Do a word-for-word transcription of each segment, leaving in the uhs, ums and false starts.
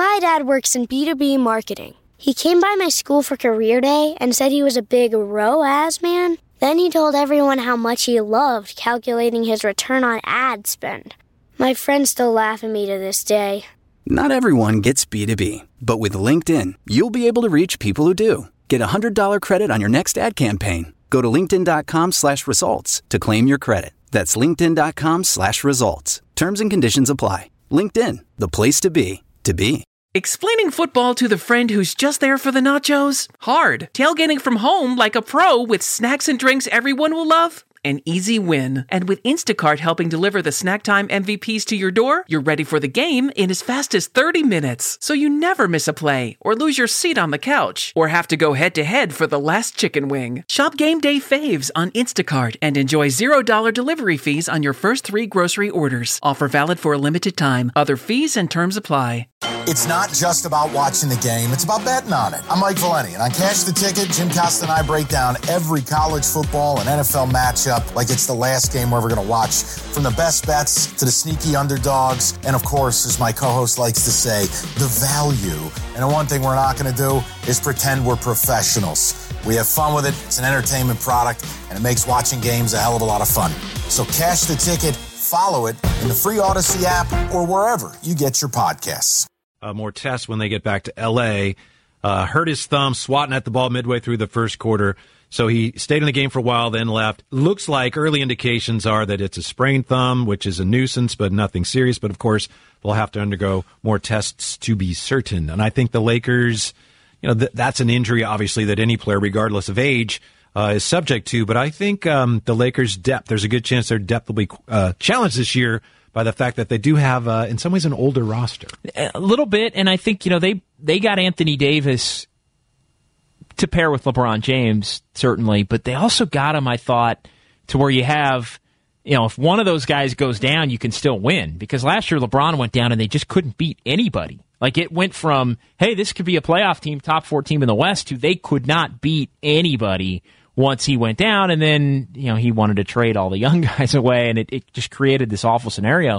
My dad works in B two B marketing. He came by my school for career day and said he was a big R O A S man. Then he told everyone how much he loved calculating his return on ad spend. My friends still laugh at me to this day. Not everyone gets B two B, but with LinkedIn, you'll be able to reach people who do. Get a one hundred dollars credit on your next ad campaign. Go to linkedin.com slash results to claim your credit. That's linkedin.com slash results. Terms and conditions apply. LinkedIn, the place to be, to be. Explaining football to the friend who's just there for the nachos? Hard. Tailgating from home like a pro with snacks and drinks everyone will love? An easy win. And with Instacart helping deliver the snack time M V Ps to your door, you're ready for the game in as fast as thirty minutes. So you never miss a play, or lose your seat on the couch, or have to go head-to-head for the last chicken wing. Shop Game Day Faves on Instacart and enjoy zero dollars delivery fees on your first three grocery orders. Offer valid for a limited time. Other fees and terms apply. It's not just about watching the game, it's about betting on it. I'm Mike Valeni, and on Cash the Ticket, Jim Costa and I break down every college football and N F L matchup like it's the last game we're ever going to watch. From the best bets to the sneaky underdogs, and of course, as my co-host likes to say, the value. And the one thing we're not going to do is pretend we're professionals. We have fun with it, it's an entertainment product, and it makes watching games a hell of a lot of fun. So Cash the Ticket, follow it in the free Odyssey app or wherever you get your podcasts. Uh, more tests when they get back to L A. Uh, hurt his thumb, swatting at the ball midway through the first quarter. So he stayed in the game for a while, then left. Looks like early indications are that it's a sprained thumb, which is a nuisance, but nothing serious. But, of course, they'll have to undergo more tests to be certain. And I think the Lakers, you know, th- that's an injury, obviously, that any player, regardless of age, uh, is subject to. But I think um, the Lakers' depth, there's a good chance their depth will be uh, challenged this year by the fact that they do have, uh, in some ways, an older roster. A little bit, and I think, you know, they they got Anthony Davis to pair with LeBron James, certainly, but they also got him, I thought, to where you have, you know, if one of those guys goes down, you can still win. Because last year LeBron went down and they just couldn't beat anybody. Like, it went from, hey, this could be a playoff team, top four team in the West, to they could not beat anybody once he went down, and then, you know, he wanted to trade all the young guys away, and it, it just created this awful scenario.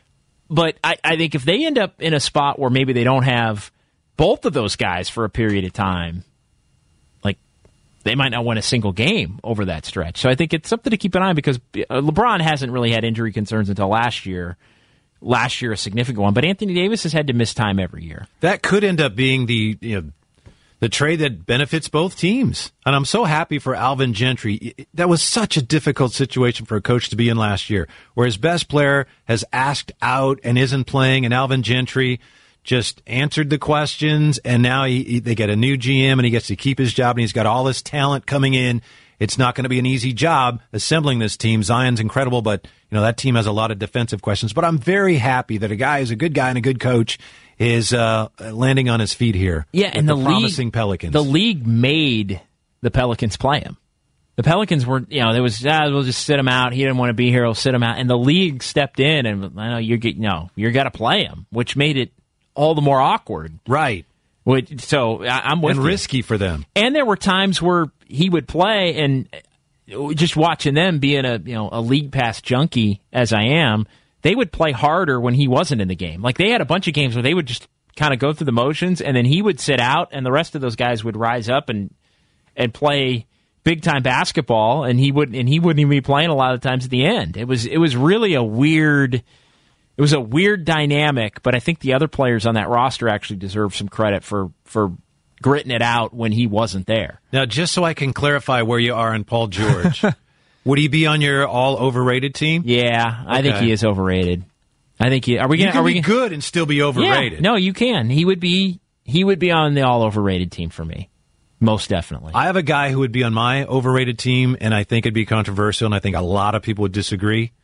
But I, I think if they end up in a spot where maybe they don't have both of those guys for a period of time, like, they might not win a single game over that stretch. So I think it's something to keep an eye on, because LeBron hasn't really had injury concerns until last year. Last year, a significant one. But Anthony Davis has had to miss time every year. That could end up being the, you know, the trade that benefits both teams. And I'm so happy for Alvin Gentry. That was such a difficult situation for a coach to be in last year, where his best player has asked out and isn't playing, and Alvin Gentry just answered the questions, and now he, he, they get a new G M, and he gets to keep his job, and he's got all this talent coming in. It's not going to be an easy job assembling this team. Zion's incredible, but you know that team has a lot of defensive questions. But I'm very happy that a guy who's a good guy and a good coach is uh, landing on his feet here. Yeah, and the, the promising league, Pelicans. The league made the Pelicans play him. The Pelicans were, you know, there was, ah, we'll just sit him out. He didn't want to be here. We'll sit him out. And the league stepped in and, I know you're getting, no, you're got to play him, which made it all the more awkward. Right. Which, so I, I'm with and you. risky for them. And there were times where he would play, and just watching them, being a you know a league pass junkie as I am, they would play harder when he wasn't in the game. Like, they had a bunch of games where they would just kind of go through the motions, and then he would sit out, and the rest of those guys would rise up and and play big time basketball, and he would and he wouldn't even be playing a lot of times at the end. It was it was really a weird. It was a weird dynamic, but I think the other players on that roster actually deserve some credit for, for gritting it out when he wasn't there. Now, just so I can clarify where you are in Paul George, would he be on your all overrated team? Yeah, okay. I think he is overrated. I think he. Are we going? You can are we be gonna, good and still be overrated? Yeah, no, you can. He would be. He would be on the all overrated team for me, most definitely. I have a guy who would be on my overrated team, and I think it'd be controversial, and I think a lot of people would disagree.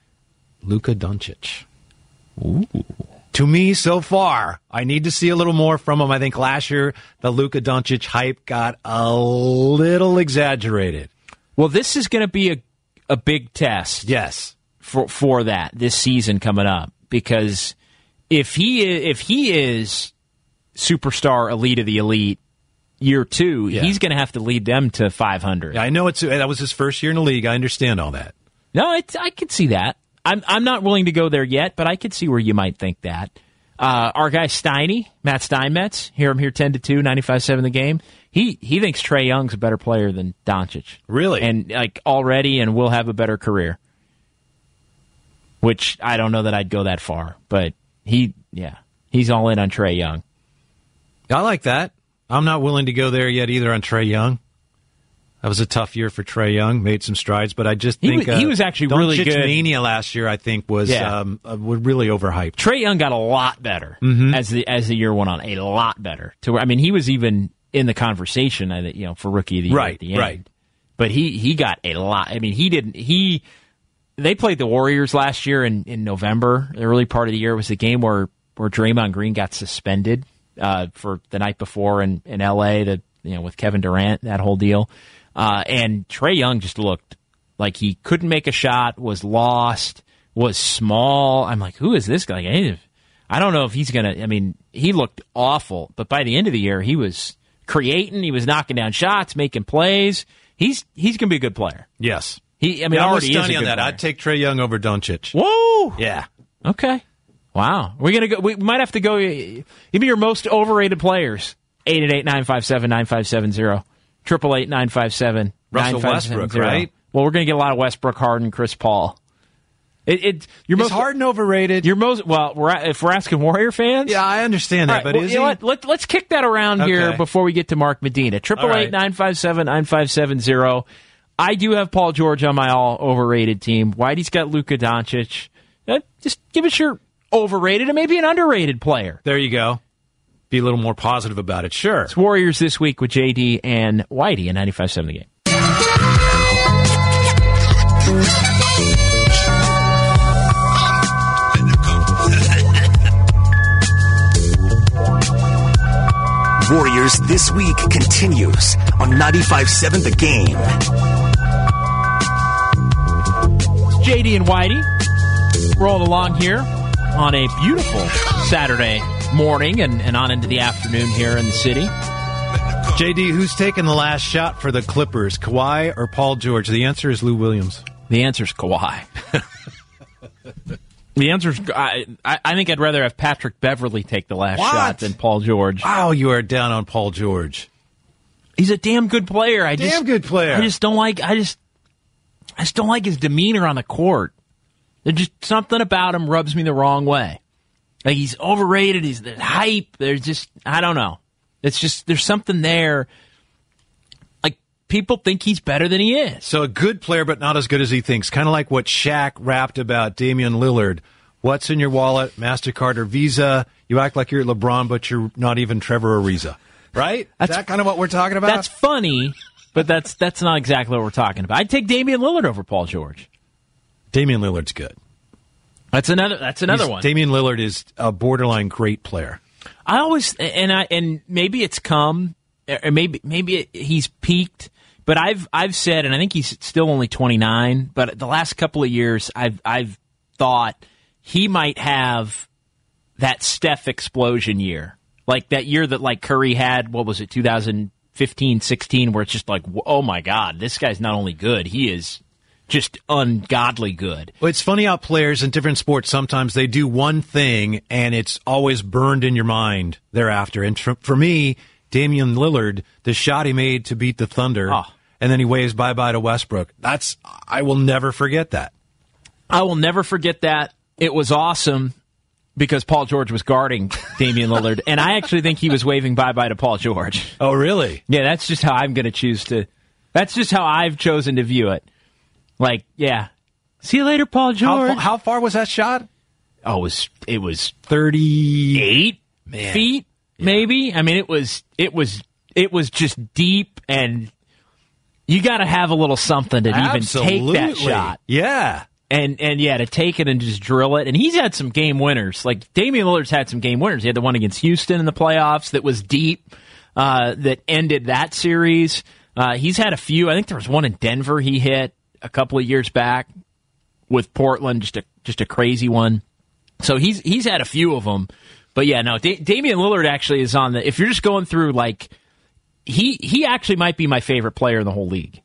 Luka Doncic. Ooh. To me, so far, I need to see a little more from him. I think last year, the Luka Doncic hype got a little exaggerated. Well, this is going to be a, a big test. Yes. For for that, this season coming up. Because if he is, if he is superstar elite of the elite year two, yeah. he's going to have to lead them to five hundred. Yeah, I know it's that was his first year in the league. I understand all that. No, it's, I could see that. I'm I'm not willing to go there yet, but I could see where you might think that. Uh, our guy Steiny, Matt Steinmetz, hear him here ten to two, ninety-five point seven the game. He he thinks Trae Young's a better player than Doncic. Really? And like already and will have a better career. Which I don't know that I'd go that far, but he yeah, he's all in on Trae Young. I like that. I'm not willing to go there yet either on Trae Young. That was a tough year for Trae Young. Made some strides, but I just think he was, uh, he was actually really good. Mania last year, I think, was yeah. um, uh, really overhyped. Trae Young got a lot better mm-hmm. as the as the year went on. A lot better. To where I mean, he was even in the conversation, I think, you know, for rookie of the year right, at the end. Right. But he he got a lot. I mean, he didn't. He they played the Warriors last year in, in November. The early part of the year was the game where where Draymond Green got suspended uh, for the night before in, in L A. The you know with Kevin Durant, that whole deal. Uh, and Trae Young just looked like he couldn't make a shot, was lost, was small. I'm like, who is this guy? I don't know if he's going to, I mean, he looked awful, but by the end of the year, he was creating, he was knocking down shots, making plays. He's he's going to be a good player. Yes. He, I mean, yeah, already I'm is a on good that. player. I'd take Trae Young over Doncic. Whoa! Yeah. Okay. Wow. We're gonna go. We might have to go. Give me your most overrated players. eight eight eight, nine five seven, nine five seven zero. Triple eight nine five seven Russell Westbrook, right? Well, we're going to get a lot of Westbrook, Harden, Chris Paul. It, it you're is most Harden overrated? You're most well. We're if we're asking Warrior fans, yeah, I understand that, right, but well, is you he? know what? Let, let's kick that around okay. here before we get to Mark Medina. Triple eight nine five seven nine five seven zero. I do have Paul George on my all overrated team. Whitey's got Luka Doncic. Uh, just give us your overrated and maybe an underrated player. There you go. Be a little more positive about it. Sure. It's Warriors this week with J D and Whitey in ninety-five point seven the game. Warriors This Week continues on ninety-five point seven The Game. J D and Whitey rolling along here on a beautiful Saturday morning and, and on into the afternoon here in the city. J D, who's taking the last shot for the Clippers, Kawhi or Paul George? The answer is Lou Williams. The answer is Kawhi. The answer is I, I think I'd rather have Patrick Beverly take the last what? shot than Paul George. Wow, you are down on Paul George. He's a damn good player. I damn just, good player. I just don't like. I just, I just don't like his demeanor on the court. There's just something about him rubs me the wrong way. Like he's overrated. He's there's hype. There's just I don't know. It's just there's something there. Like people think he's better than he is. So a good player, but not as good as he thinks. Kind of like what Shaq rapped about Damian Lillard. What's in your wallet? MasterCard or Visa? You act like you're LeBron, but you're not even Trevor Ariza. Right? That's Is that kind of what we're talking about? That's funny, but that's that's not exactly what we're talking about. I'd take Damian Lillard over Paul George. Damian Lillard's good. That's another. That's another He's, one. Damian Lillard is a borderline great player. I always and I and maybe it's come, or maybe maybe it, he's peaked. But I've I've said, and I think he's still only twenty-nine. But the last couple of years, I've I've thought he might have that Steph explosion year, like that year that like Curry had. What was it, two thousand fifteen, sixteen, where it's just like, oh my God, this guy's not only good, he is just ungodly good. Well, it's funny how players in different sports, sometimes they do one thing and it's always burned in your mind thereafter. And for, for me, Damian Lillard, the shot he made to beat the Thunder, oh. and then he waves bye-bye to Westbrook. That's I will never forget that. I will never forget that. It was awesome because Paul George was guarding Damian Lillard, and I actually think he was waving bye-bye to Paul George. Oh, really? Yeah, that's just how I'm going to choose to – that's just how I've chosen to view it. Like, yeah. See you later, Paul George. How, how far was that shot? Oh, it was it was thirty-eight Man. feet, yeah. maybe. I mean, it was it was it was just deep, and you got to have a little something to Absolutely. even take that shot. Yeah, and and yeah, to take it and just drill it. And he's had some game winners. Like Damian Lillard's had some game winners. He had the one against Houston in the playoffs that was deep, uh, that ended that series. Uh, he's had a few. I think there was one in Denver he hit a couple of years back with Portland, just a just a crazy one. So he's he's had a few of them, but yeah, no. Da- Damian Lillard actually is on the. If you're just going through like, he he actually might be my favorite player in the whole league.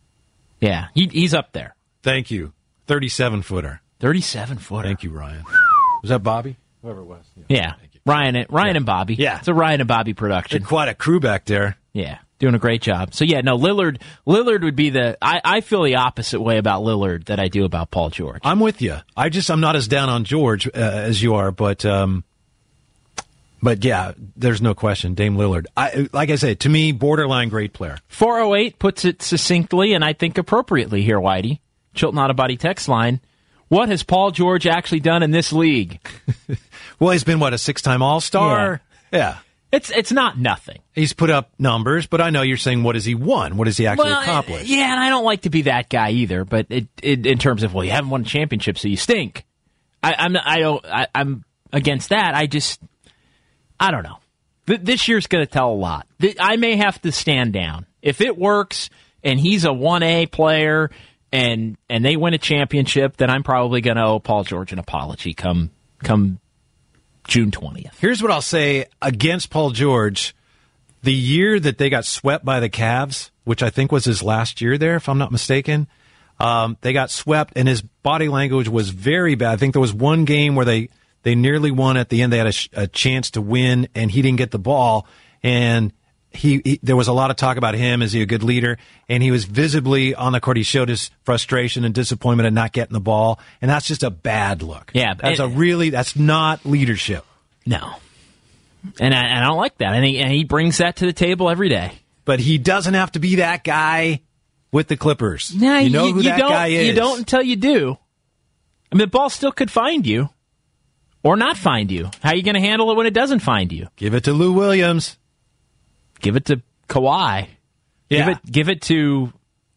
Yeah, he he's up there. Thank you. thirty-seven footer. thirty-seven footer. Thank you, Ryan. Was that Bobby? Whoever it was. Yeah, yeah. Ryan, and, Ryan yeah. and Bobby. Yeah. It's a Ryan and Bobby production. They're quite a crew back there. Yeah, doing a great job. So, yeah, no, Lillard Lillard would be the... I, I feel the opposite way about Lillard that I do about Paul George. I'm with you. I just, I'm not as down on George uh, as you are, but... Um, But, yeah, there's no question. Dame Lillard. I, like I said, to me, borderline great player. four oh eight puts it succinctly, and I think appropriately here, Whitey. Chilton Auto Body text line. What has Paul George actually done in this league? Well, he's been, what, a six-time All-Star? Yeah. yeah. It's it's not nothing. He's put up numbers, but I know you're saying, what has he won? What has he actually well, accomplished? Yeah, and I don't like to be that guy either, but it, it, in terms of, well, you haven't won a championship, so you stink. I, I'm, I don't, I, I'm against that. I just... I don't know. This year's going to tell a lot. I may have to stand down. If it works and he's a one A player and and they win a championship, then I'm probably going to owe Paul George an apology come come June twentieth. Here's what I'll say against Paul George. The year that they got swept by the Cavs, which I think was his last year there, if I'm not mistaken, um, they got swept, and his body language was very bad. I think there was one game where they... They nearly won at the end. They had a, sh- a chance to win, and he didn't get the ball. And he, he, there was a lot of talk about him. Is he a good leader? And he was visibly on the court. He showed his frustration and disappointment at not getting the ball, and that's just a bad look. Yeah, that's it, a really that's not leadership. No, and I, and I don't like that. And he, and he brings that to the table every day. But he doesn't have to be that guy with the Clippers. Nah, you know you, who you that don't, guy is. You don't until you do. I mean, the ball still could find you. Or not find you. How are you going to handle it when it doesn't find you? Give it to Lou Williams. Give it to Kawhi. Yeah. Give it, give it to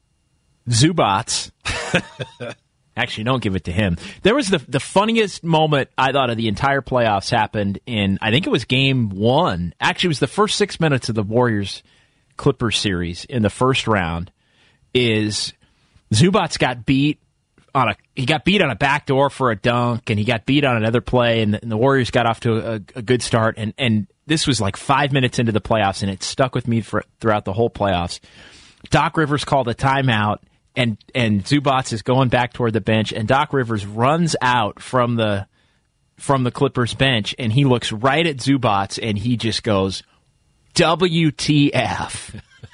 Zubats. Actually, don't give it to him. There was the the funniest moment, I thought, of the entire playoffs happened in, I think it was game one. Actually, it was the first six minutes of the Warriors-Clippers series in the first round, is Zubats got beat. On a, he got beat on a backdoor for a dunk, and he got beat on another play, and the, and the Warriors got off to a, a good start. And, and this was like five minutes into the playoffs, and it stuck with me for, throughout the whole playoffs. Doc Rivers called a timeout, and, and Zubats is going back toward the bench, and Doc Rivers runs out from the from the Clippers bench, and he looks right at Zubats, and he just goes, W T F.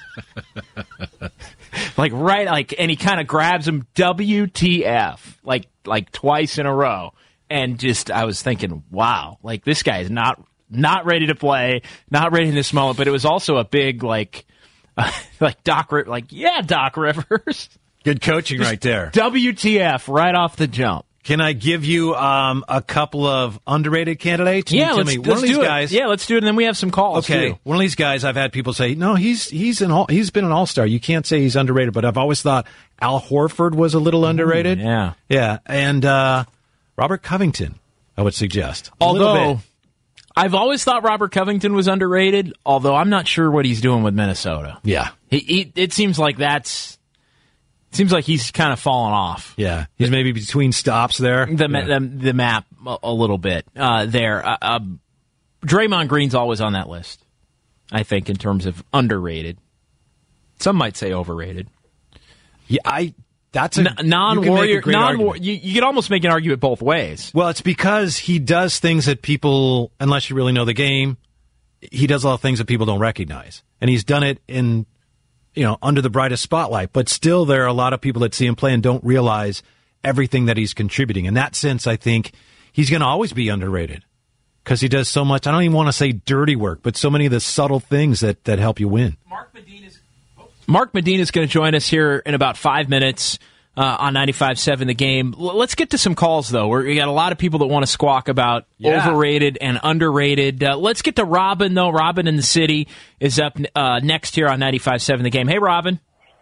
Like right, like, and he kind of grabs him, W T F, like like twice in a row, and just I was thinking, wow, like this guy is not not ready to play, not ready in this moment. But it was also a big like, uh, like Doc, like yeah, Doc Rivers, good coaching just right there. W T F right off the jump. Can I give you um, a couple of underrated candidates? Yeah, you let's, me, let's one of these do it. guys, Yeah, let's do it, and then we have some calls. Okay, too. One of these guys, I've had people say, no, he's he's an all, he's been an all-star. You can't say he's underrated, but I've always thought Al Horford was a little underrated. Mm, yeah, yeah, and uh, Robert Covington, I would suggest. A although I've always thought Robert Covington was underrated, although I'm not sure what he's doing with Minnesota. Yeah, he, he it seems like that's. Seems like he's kind of fallen off. Yeah, he's maybe between stops there. The yeah. the, the map a, a little bit uh, there. Uh, uh, Draymond Green's always on that list, I think, in terms of underrated. Some might say overrated. Yeah, I. That's a N- non-warrior. You non you, you could almost make an argument both ways. Well, it's because he does things that people, unless you really know the game, he does a lot of things that people don't recognize, and he's done it in. You know, under the brightest spotlight, but still there are a lot of people that see him play and don't realize everything that he's contributing. In that sense, I think he's going to always be underrated because he does so much. I don't even want to say dirty work, but so many of the subtle things that, that help you win. Mark Medina's Mark Medina's going to join us here in about five minutes uh, on ninety-five point seven The Game. L- let's get to some calls, though. We're, we got a lot of people that want to squawk about yeah. overrated and underrated. Uh, let's get to Robin, though. Robin in the city is up uh, next here on ninety-five point seven The Game. Hey, Robin.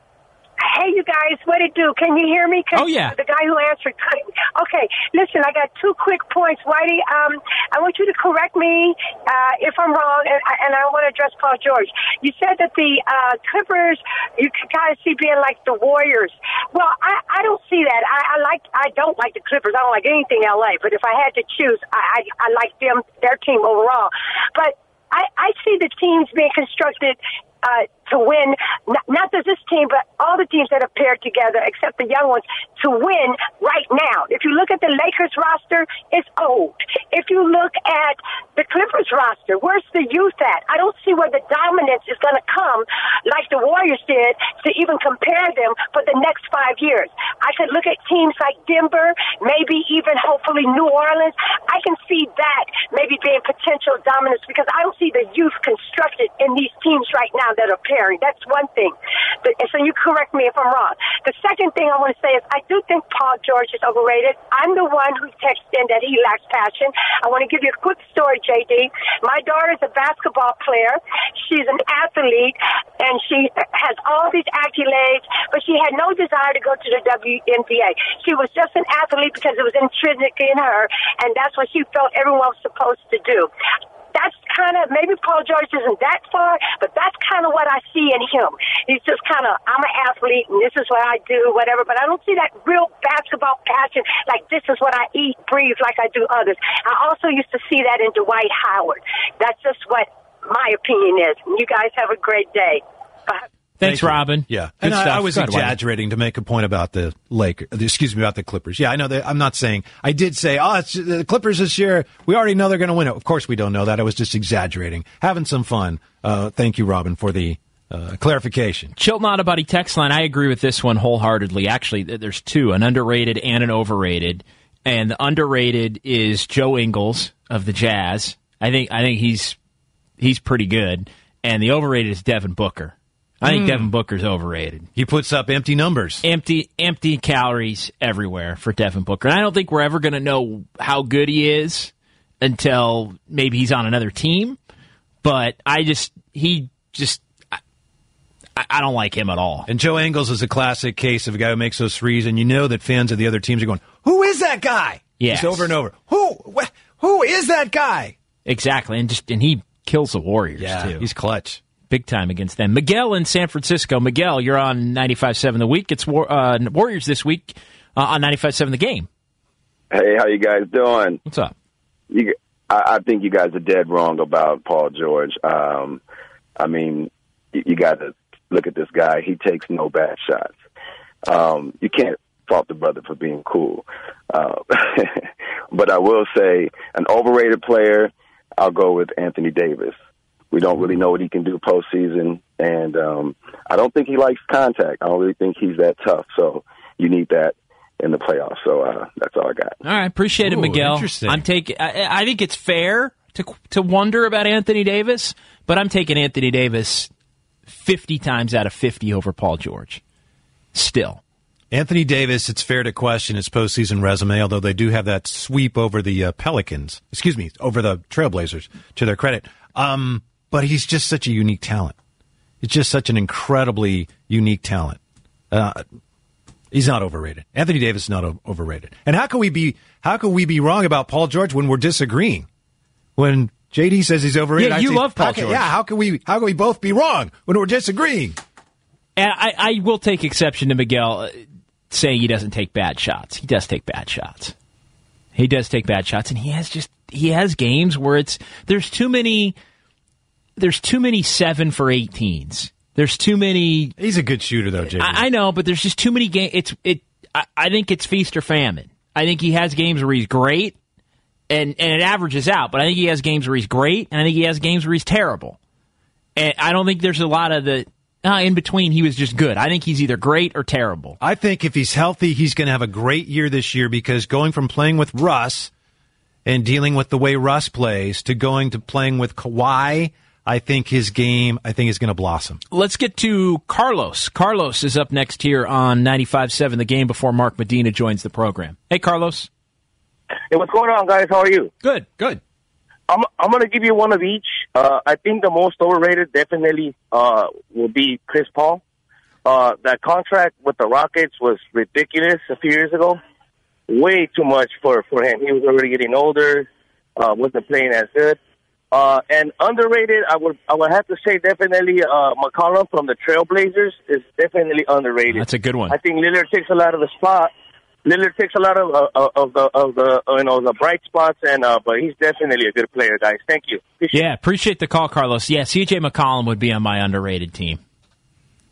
Hey, you guys, what it do? Can you hear me? Oh, yeah. The guy who answered. Okay, listen, I got two quick points, Whitey. Um, I want you to correct me uh, if I'm wrong, and, and I want to address Paul George. You said that the uh, Clippers, you can kind of see being like the Warriors. Well, I, I don't see that. I, I like. I don't like the Clippers. I don't like anything L A, but if I had to choose, I, I, I like them, their team overall. But I, I see the teams being constructed uh, to win, not, not just this team, but all the teams that have paired together, except the young ones, to win right now. If you look at the Lakers roster, it's old. If you look at the Clippers roster, where's the youth at? I don't see where the dominance is going to come like the Warriors did to even compare them for the next five years. I could look at teams like Denver, maybe even hopefully New Orleans. I can see that maybe being potential dominance because I don't see the youth constructed in these teams right now that are pairing. That's one thing. But, so you correct me if I'm wrong. The second thing I want to say is I do think Paul George is overrated. I'm the one who texted in that he lacks passion. I want to give you a quick story, J D. My daughter is a basketball player. She's an athlete, and she has all these accolades, but she had no desire to go to the W N B A. She was just an athlete because it was intrinsic in her, and that's what she felt everyone was supposed to do. That's kind of, maybe Paul George isn't that far, but that's kind of what I see in him. He's just kind of, I'm an athlete, and this is what I do, whatever, but I don't see that real basketball passion, like this is what I eat, breathe, like I do others. I also used to see that in Dwight Howard. That's just what my opinion is. You guys have a great day. Bye. Thanks, Thank Robin. Yeah, Good and I, stuff. I was Go ahead, exaggerating to make a point about the Lakers. Excuse me, about the Clippers. Yeah, I know that. I'm not saying. I did say, oh, it's, the Clippers this year. We already know they're going to win it. Of course, we don't know that. I was just exaggerating, having some fun. Uh, thank you, Robin, for the uh, clarification. Chilton Auto Body text line. I agree with this one wholeheartedly. Actually, there's two: an underrated and an overrated. And the underrated is Joe Ingles of the Jazz. I think. I think he's he's pretty good. And the overrated is Devin Booker. I think mm. Devin Booker's overrated. He puts up empty numbers. Empty empty calories everywhere for Devin Booker. And I don't think we're ever going to know how good he is until maybe he's on another team. But I just, he just, I, I don't like him at all. And Joe Ingles is a classic case of a guy who makes those threes, and you know that fans of the other teams are going, who is that guy? Yes. Just over and over. Who, wh- who is that guy? Exactly. And just, and he kills the Warriors, yeah, too. He's clutch. Big time against them. Miguel in San Francisco. Miguel, you're on ninety-five point seven The Week. It's war, uh, Warriors this week uh, on ninety-five point seven The Game. Hey, how you guys doing? What's up? You, I, I think you guys are dead wrong about Paul George. Um, I mean, you, you got to look at this guy. He takes no bad shots. Um, you can't fault the brother for being cool. Uh, but I will say, an overrated player, I'll go with Anthony Davis. We don't really know what he can do postseason, and um, I don't think he likes contact. I don't really think he's that tough, so you need that in the playoffs. So uh, that's all I got. All right, appreciate it, Ooh, Miguel. Interesting. I'm taking. I, I think it's fair to to wonder about Anthony Davis, but I'm taking Anthony Davis fifty times out of fifty over Paul George. Still. Anthony Davis, it's fair to question his postseason resume, although they do have that sweep over the uh, Pelicans. Excuse me, over the Trailblazers, to their credit. Um, but he's just such a unique talent. He's just such an incredibly unique talent. Uh, he's not overrated. Anthony Davis is not o- overrated. And how can we be how can we be wrong about Paul George when we're disagreeing? When J D says he's overrated, Yeah, I you say, love Paul how can, George. Yeah, how can we how can we both be wrong when we're disagreeing? And I, I will take exception to Miguel saying he doesn't take bad shots. He does take bad shots. He does take bad shots, and he has just he has games where it's there's too many there's too many seven for eighteens. There's too many. He's a good shooter though, J D. I, I know, but there's just too many games. It's it. I, I think it's feast or famine. I think he has games where he's great, and and it averages out. But I think he has games where he's great, and I think he has games where he's terrible. And I don't think there's a lot of the. Uh, in between, he was just good. I think he's either great or terrible. I think if he's healthy, he's going to have a great year this year because going from playing with Russ and dealing with the way Russ plays to going to playing with Kawhi, I think his game, I think, is going to blossom. Let's get to Carlos. Carlos is up next here on ninety-five point seven The Game before Mark Medina joins the program. Hey, Carlos. Hey, what's going on, guys? How are you? Good, good. I'm I'm going to give you one of each. Uh, I think the most overrated definitely uh, will be Chris Paul. Uh, that contract with the Rockets was ridiculous a few years ago. Way too much for, for him. He was already getting older, uh, wasn't playing as good. Uh, and underrated, I would I would have to say definitely uh, McCollum from the Trailblazers is definitely underrated. That's a good one. I think Lillard takes a lot of the spot. Lillard takes a lot of uh, of the of the uh, you know the bright spots, and uh, but he's definitely a good player, guys. Thank you. Appreciate yeah, appreciate the call, Carlos. Yeah, C J McCollum would be on my underrated team.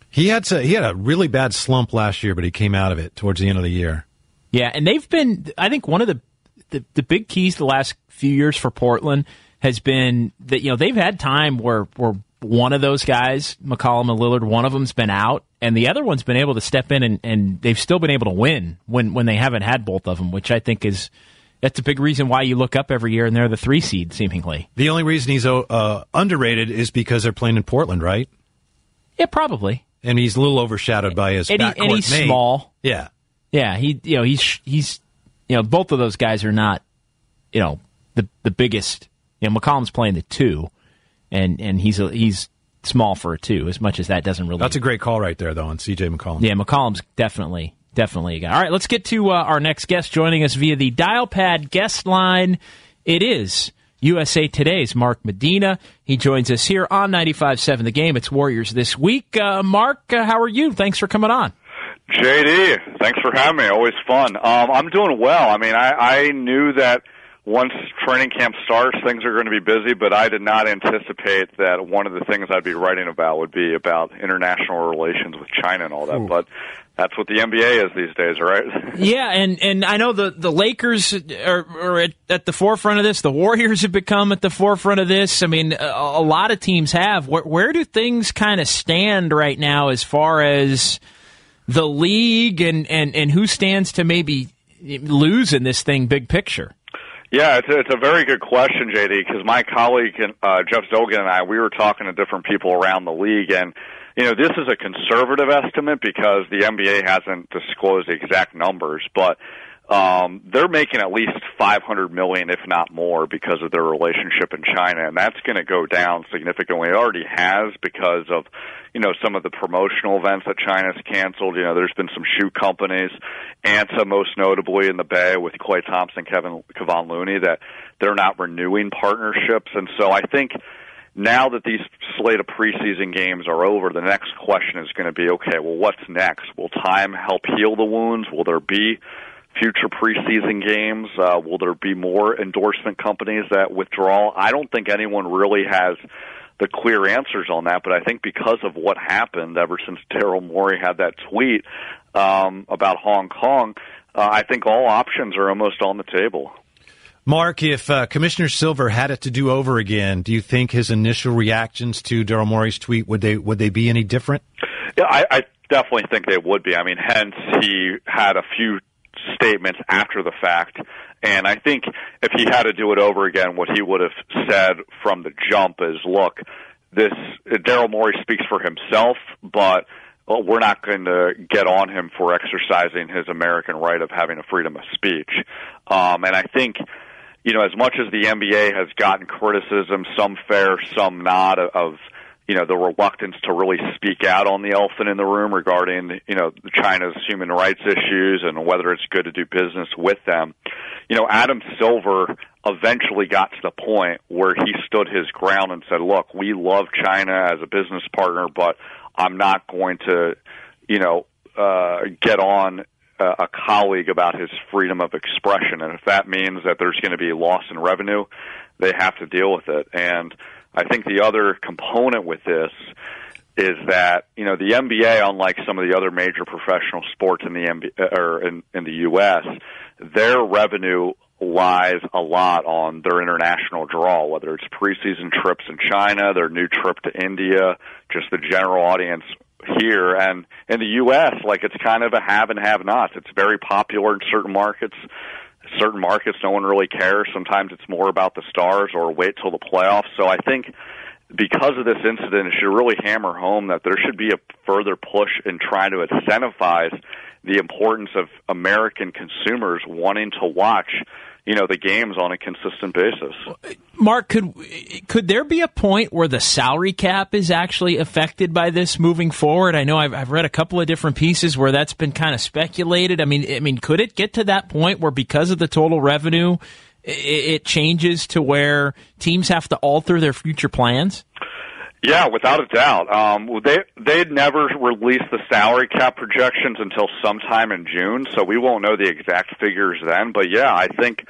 He had to, he had a really bad slump last year, but he came out of it towards the end of the year. Yeah, and they've been, I think one of the, the, the big keys the last few years for Portland has been that, you know, they've had time where, where one of those guys, McCollum and Lillard, one of them's been out, and the other one's been able to step in, and, and they've still been able to win when, when they haven't had both of them, which I think is, that's a big reason why you look up every year and they're the three seed, seemingly. The only reason he's uh, underrated is because they're playing in Portland, right? Yeah, probably. And he's a little overshadowed by his and, backcourt he, and he's mate. small. Yeah. Yeah, he, you know, he's, he's, you know, both of those guys are not, you know, the the biggest. You know, McCollum's playing the two, and, and he's a, he's small for a two, as much as that doesn't really... That's a great call right there, though, on C J McCollum. Yeah, McCollum's definitely, definitely a guy. All right, let's get to uh, our next guest joining us via the Dial Pad guest line. It is U S A Today's Mark Medina. He joins us here on ninety-five point seven The Game. It's Warriors This Week. Uh, Mark, uh, how are you? Thanks for coming on. J D, thanks for having me. Always fun. Um, I'm doing well. I mean, I, I knew that once training camp starts, things are going to be busy, but I did not anticipate that one of the things I'd be writing about would be about international relations with China and all that. Ooh. But that's what the N B A is these days, right? Yeah, and, and I know the, the Lakers are, are at, at the forefront of this. The Warriors have become at the forefront of this. I mean, a, a lot of teams have. Where, where do things kind of stand right now as far as the league and, and, and who stands to maybe lose in this thing, big picture? Yeah, it's a, it's a very good question, J D, because my colleague, uh, Jeff Zogan, and I, we were talking to different people around the league, and, you know, this is a conservative estimate because the N B A hasn't disclosed the exact numbers, but um, they're making at least five hundred million dollars, if not more, because of their relationship in China, and that's going to go down significantly. It already has because of, you know, some of the promotional events that China's canceled. You know, there's been some shoe companies, Anta most notably in the Bay with Klay Thompson, Kevin Kevon Looney, that they're not renewing partnerships. And so I think now that these slate of preseason games are over, the next question is going to be, okay, well, what's next? Will time help heal the wounds? Will there be future preseason games? Uh, will there be more endorsement companies that withdraw? I don't think anyone really has the clear answers on that, but I think because of what happened ever since Daryl Morey had that tweet um, about Hong Kong, uh, I think all options are almost on the table. Mark, if uh, Commissioner Silver had it to do over again, do you think his initial reactions to Daryl Morey's tweet, would they would they be any different? Yeah, I, I definitely think they would be. I mean, hence he had a few statements after the fact, and I think if he had to do it over again, what he would have said from the jump is, look, this Daryl Morey speaks for himself, but well, we're not going to get on him for exercising his American right of having a freedom of speech. Um, and I think, you know, as much as the N B A has gotten criticism, some fair, some not, of, you know, the reluctance to really speak out on the elephant in the room regarding, you know, China's human rights issues and whether it's good to do business with them. You know, Adam Silver eventually got to the point where he stood his ground and said, look, we love China as a business partner, but I'm not going to, you know, uh, get on a, a colleague about his freedom of expression. And if that means that there's going to be loss in revenue, they have to deal with it. And I think the other component with this is that, you know, the N B A, unlike some of the other major professional sports in the N B A, or in, in the U S, their revenue lies a lot on their international draw, whether it's preseason trips in China, their new trip to India, just the general audience here. And in the U S, like, it's kind of a have and have-nots. It's very popular in certain markets. Certain markets, no one really cares. Sometimes it's more about the stars or wait till the playoffs. So I think because of this incident, it should really hammer home that there should be a further push in trying to incentivize the importance of American consumers wanting to watch, you know, the games on a consistent basis. Mark, could could there be a point where the salary cap is actually affected by this moving forward? I know I've, I've read a couple of different pieces where that's been kind of speculated. I mean, I mean, could it get to that point where because of the total revenue, it, it changes to where teams have to alter their future plans? Yeah, without a doubt. Um, they they'd never release the salary cap projections until sometime in June, so we won't know the exact figures then. But yeah, I think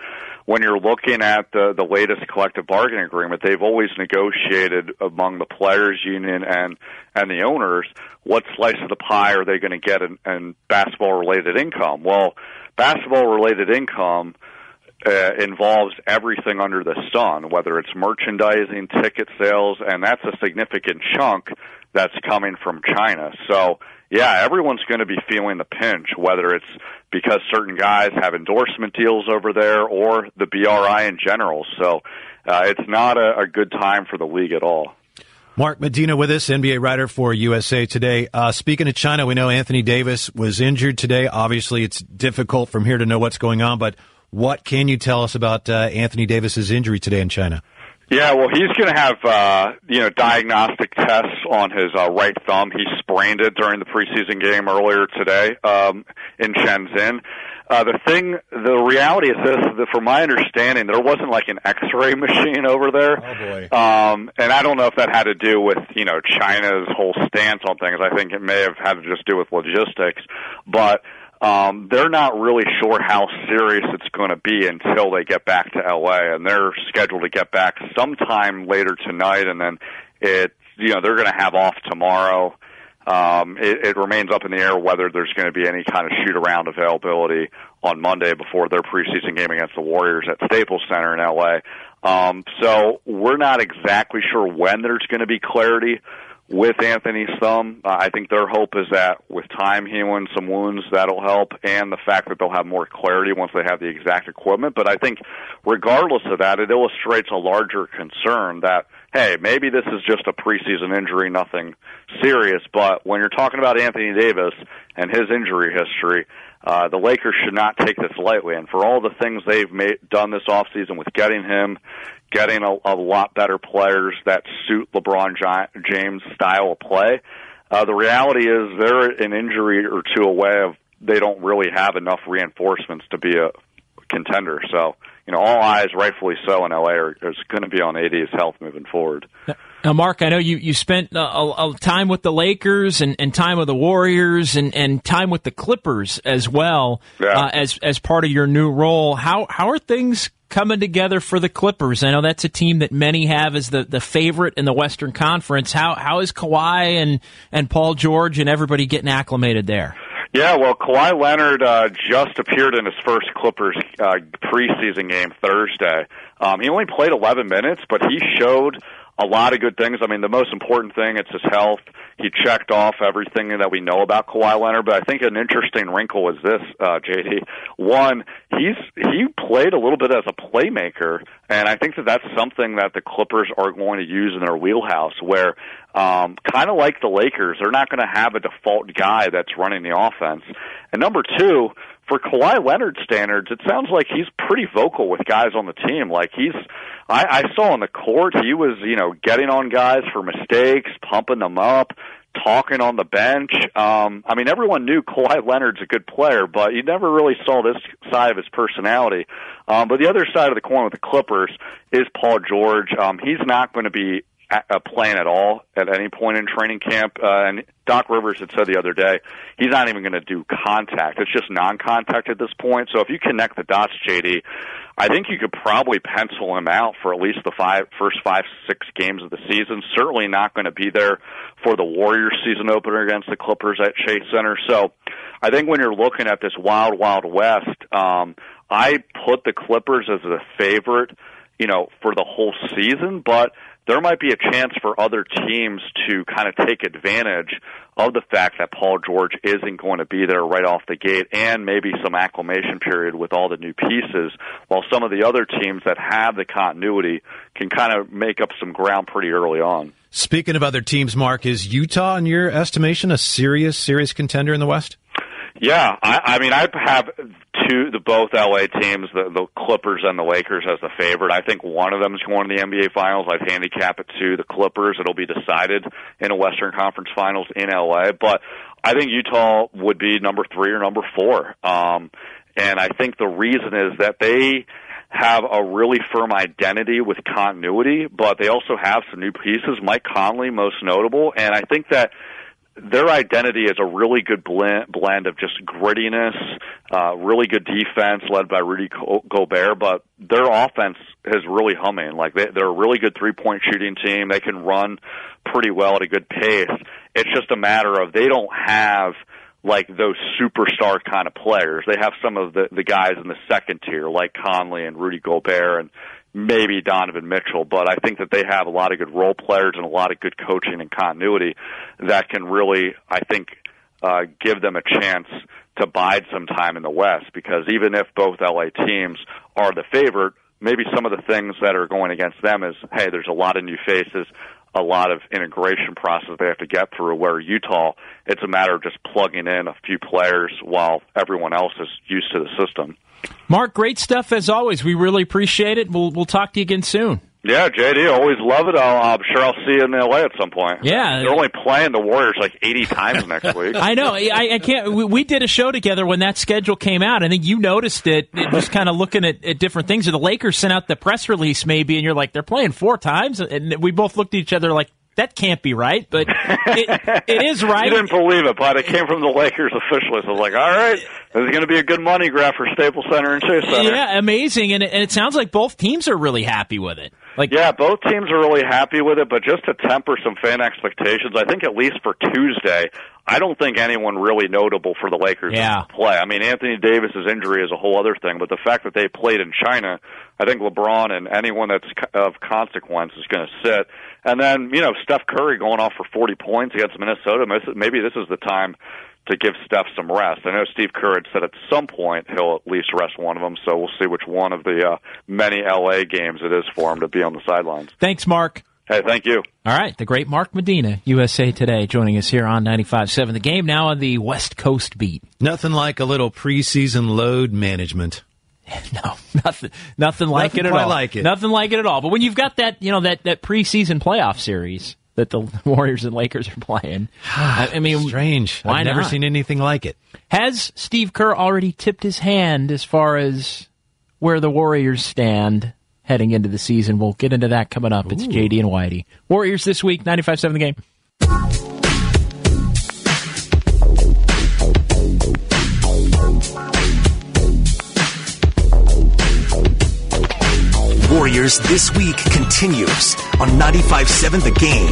when you're looking at the, the latest collective bargaining agreement, they've always negotiated among the players' union and, and the owners what slice of the pie are they going to get in, in basketball-related income. Well, basketball-related income uh, involves everything under the sun, whether it's merchandising, ticket sales, and that's a significant chunk that's coming from China. So, yeah, everyone's going to be feeling the pinch, whether it's because certain guys have endorsement deals over there or the B R I in general. So uh, it's not a, a good time for the league at all. Mark Medina with us, N B A writer for U S A Today. Uh, speaking of China, we know Anthony Davis was injured today. Obviously, it's difficult from here to know what's going on, but what can you tell us about uh, Anthony Davis's injury today in China? Yeah, well, he's going to have, uh, you know, diagnostic tests on his uh, right thumb. He sprained it during the preseason game earlier today um, in Shenzhen. Uh, the thing, the reality is this, that from my understanding, there wasn't like an x-ray machine over there. Oh, boy. Um, and I don't know if that had to do with, you know, China's whole stance on things. I think it may have had to just do with logistics. But Um, they're not really sure how serious it's going to be until they get back to L A, and they're scheduled to get back sometime later tonight, and then it, you know, they're going to have off tomorrow. Um, it, it remains up in the air whether there's going to be any kind of shoot-around availability on Monday before their preseason game against the Warriors at Staples Center in L A. Um, so we're not exactly sure when there's going to be clarity with Anthony's thumb. Uh, I think their hope is that with time healing some wounds, that'll help, and the fact that they'll have more clarity once they have the exact equipment. But I think regardless of that, it illustrates a larger concern that, hey, maybe this is just a preseason injury, nothing serious. But when you're talking about Anthony Davis and his injury history, uh, the Lakers should not take this lightly. And for all the things they've made, done this offseason with getting him, getting a, a lot better players that suit LeBron James' style of play, uh, the reality is they're an injury or two away of they don't really have enough reinforcements to be a contender. So, you know, all eyes, rightfully so, in L A are, is going to be on A D's health moving forward. Now, Mark, I know you, you spent a, a, a time with the Lakers and, and time with the Warriors and, and time with the Clippers as well, yeah. uh, as as part of your new role. How how are things coming together for the Clippers? I know that's a team that many have as the, the favorite in the Western Conference. How how is Kawhi and, and Paul George and everybody getting acclimated there? Yeah, well, Kawhi Leonard uh, just appeared in his first Clippers uh, preseason game Thursday. Um, he only played eleven minutes, but he showed a lot of good things. I mean, the most important thing, it's his health. He checked off everything that we know about Kawhi Leonard, but I think an interesting wrinkle is this, uh, J D. One, he's he played a little bit as a playmaker, and I think that that's something that the Clippers are going to use in their wheelhouse, where um, kind of like the Lakers, they're not going to have a default guy that's running the offense. And number two, for Kawhi Leonard standards, it sounds like he's pretty vocal with guys on the team. Like he's, I, I saw on the court, he was, you know, getting on guys for mistakes, pumping them up, talking on the bench. Um, I mean, everyone knew Kawhi Leonard's a good player, but you never really saw this side of his personality. Um, but the other side of the coin with the Clippers is Paul George. Um, he's not going to be a playing at all at any point in training camp. Uh, and Doc Rivers had said the other day, he's not even going to do contact. It's just non-contact at this point. So if you connect the dots, J D, I think you could probably pencil him out for at least the five, first five, six games of the season. Certainly not going to be there for the Warriors season opener against the Clippers at Chase Center. So I think when you're looking at this wild, wild west, um, I put the Clippers as the favorite, you know, for the whole season, but there might be a chance for other teams to kind of take advantage of the fact that Paul George isn't going to be there right off the gate, and maybe some acclimation period with all the new pieces, while some of the other teams that have the continuity can kind of make up some ground pretty early on. Speaking of other teams, Mark, is Utah, in your estimation, a serious, serious contender in the West? Yeah, I, I mean, I have two, the both L A teams, the, the Clippers and the Lakers, as the favorite. I think one of them is going to the N B A Finals. I'd handicap it to the Clippers. It'll be decided in a Western Conference Finals in L A. But I think Utah would be number three or number four. Um, and I think the reason is that they have a really firm identity with continuity, but they also have some new pieces. Mike Conley, most notable, and I think that their identity is a really good blend, blend of just grittiness, uh, really good defense led by Rudy Gobert, but their offense is really humming. Like they, they're a really good three-point shooting team. They can run pretty well at a good pace. It's just a matter of they don't have like those superstar kind of players. They have some of the, the guys in the second tier, like Conley and Rudy Gobert and maybe Donovan Mitchell, but I think that they have a lot of good role players and a lot of good coaching and continuity that can really, I think, uh, give them a chance to bide some time in the West, because even if both L A teams are the favorite, maybe some of the things that are going against them is, hey, there's a lot of new faces, a lot of integration process they have to get through, where Utah, it's a matter of just plugging in a few players while everyone else is used to the system. Mark, great stuff as always. We really appreciate it. We'll we'll talk to you again soon. Yeah, J D, always love it. I'll, I'm sure I'll see you in L A at some point. Yeah. They're only playing the Warriors like eighty times next week. I know. I, I can't. We, we did a show together when that schedule came out. I think you noticed it, it just kind of looking at, at different things. Or the Lakers sent out the press release maybe, and you're like, they're playing four times? And we both looked at each other like, that can't be right, but it, it is right. You didn't believe it, but it came from the Lakers officially. So I was like, all right, this is going to be a good money grab for Staples Center and Chase Center. Yeah, amazing. And it, and it sounds like both teams are really happy with it. Like, yeah, both teams are really happy with it, but just to temper some fan expectations, I think at least for Tuesday, I don't think anyone really notable for the Lakers yeah. to play. I mean, Anthony Davis's injury is a whole other thing, but the fact that they played in China, I think LeBron and anyone that's of consequence is going to sit. And then, you know, Steph Curry going off for forty points against Minnesota, maybe this is the time to give Steph some rest. I know Steve Kerr had said at some point he'll at least rest one of them, so we'll see which one of the uh, many L A games it is for him to be on the sidelines. Thanks, Mark. Hey, thank you. All right, the great Mark Medina, U S A Today, joining us here on ninety-five point seven. The Game now on the West Coast beat. Nothing like a little preseason load management. No, nothing, nothing like nothing it at quite all. Like it. Nothing like it at all. But when you've got that, you know, that, that preseason playoff series that the Warriors and Lakers are playing, I, I mean, strange. Why I've never not? seen anything like it. Has Steve Kerr already tipped his hand as far as where the Warriors stand heading into the season? We'll get into that coming up. Ooh. It's J D and Whitey. Warriors this week, ninety-five point seven The Game. Warriors This Week continues on ninety-five point seven The Game.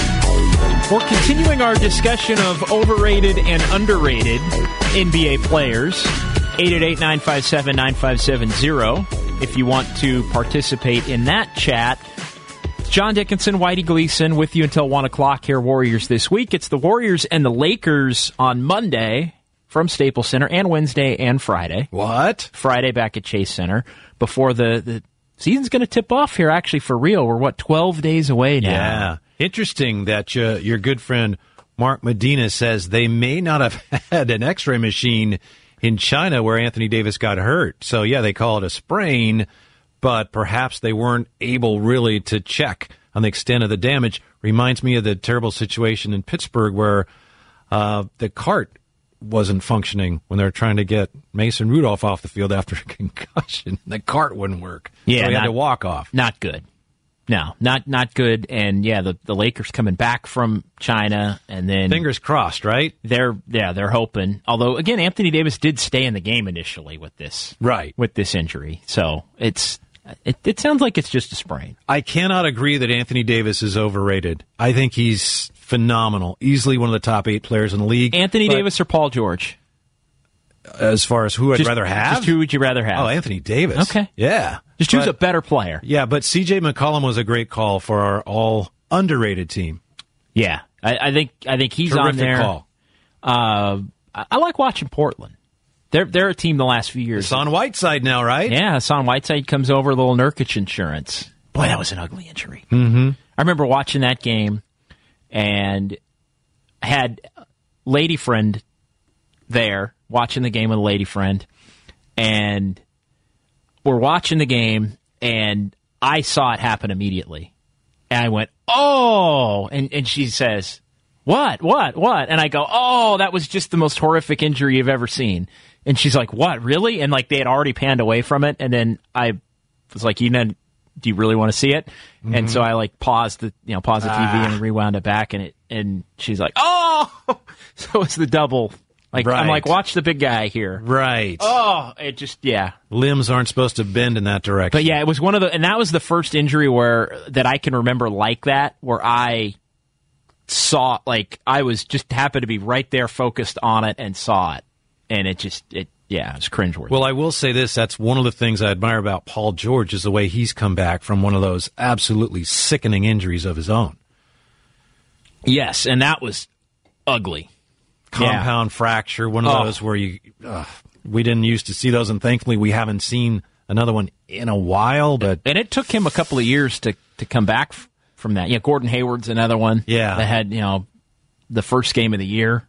We're continuing our discussion of overrated and underrated N B A players. eight eight eight, nine five seven, nine five seven zero if you want to participate in that chat. It's John Dickinson, Whitey Gleason with you until one o'clock here, Warriors This Week. It's the Warriors and the Lakers on Monday from Staples Center, and Wednesday and Friday. What? Friday back at Chase Center before the... the season's going to tip off here, actually, for real. We're, what, twelve days away now? Yeah. Interesting that uh, your good friend Mark Medina says they may not have had an x-ray machine in China where Anthony Davis got hurt. So, yeah, they call it a sprain, but perhaps they weren't able really to check on the extent of the damage. Reminds me of the terrible situation in Pittsburgh where uh, the cart wasn't functioning when they were trying to get Mason Rudolph off the field after a concussion. The cart wouldn't work. Yeah, so he not, had to walk off. Not good. No, not not good. And yeah, the, the Lakers coming back from China, and then fingers crossed, right? They're yeah, they're hoping. Although again, Anthony Davis did stay in the game initially with this right with this injury, so it's it, it sounds like it's just a sprain. I cannot agree that Anthony Davis is overrated. I think he's phenomenal, easily one of the top eight players in the league. Anthony Davis or Paul George? As far as who I'd just, rather have? Just who would you rather have? Oh, Anthony Davis. Okay. Yeah. Just choose but, a better player. Yeah, but C J McCollum was a great call for our all underrated team. Yeah. I, I think I think he's Terrific on there. Call. Uh, I, I like watching Portland. They're they're a team the last few years. Hassan Whiteside now, right? Yeah, Hassan Whiteside comes over, a little Nurkic insurance. Boy, that was an ugly injury. Mm-hmm. I remember watching that game and had a lady friend there watching the game with a lady friend, and we're watching the game, and I saw it happen immediately. And I went, oh! And, and she says, what, what, what? And I go, oh, that was just the most horrific injury you've ever seen. And she's like, what, really? And like they had already panned away from it, and then I was like, you know, do you really want to see it? Mm-hmm. And so I like paused the, you know, paused the T V ah. and rewound it back, and it, and she's like, oh! so it's the double. Like right. I'm like, watch the big guy here. Right. Oh, it just yeah. Limbs aren't supposed to bend in that direction. But yeah, it was one of the, and that was the first injury where that I can remember like that, where I saw, like I was just happened to be right there, focused on it, and saw it, and it just it yeah, it was cringeworthy. Well, I will say this: that's one of the things I admire about Paul George is the way he's come back from one of those absolutely sickening injuries of his own. Yes, and that was ugly. Compound yeah. fracture, one of oh. those where you uh, we didn't used to see those, and thankfully we haven't seen another one in a while. But and it took him a couple of years to, to come back f- from that. Yeah, Gordon Hayward's another one. Yeah, that had you know the first game of the year,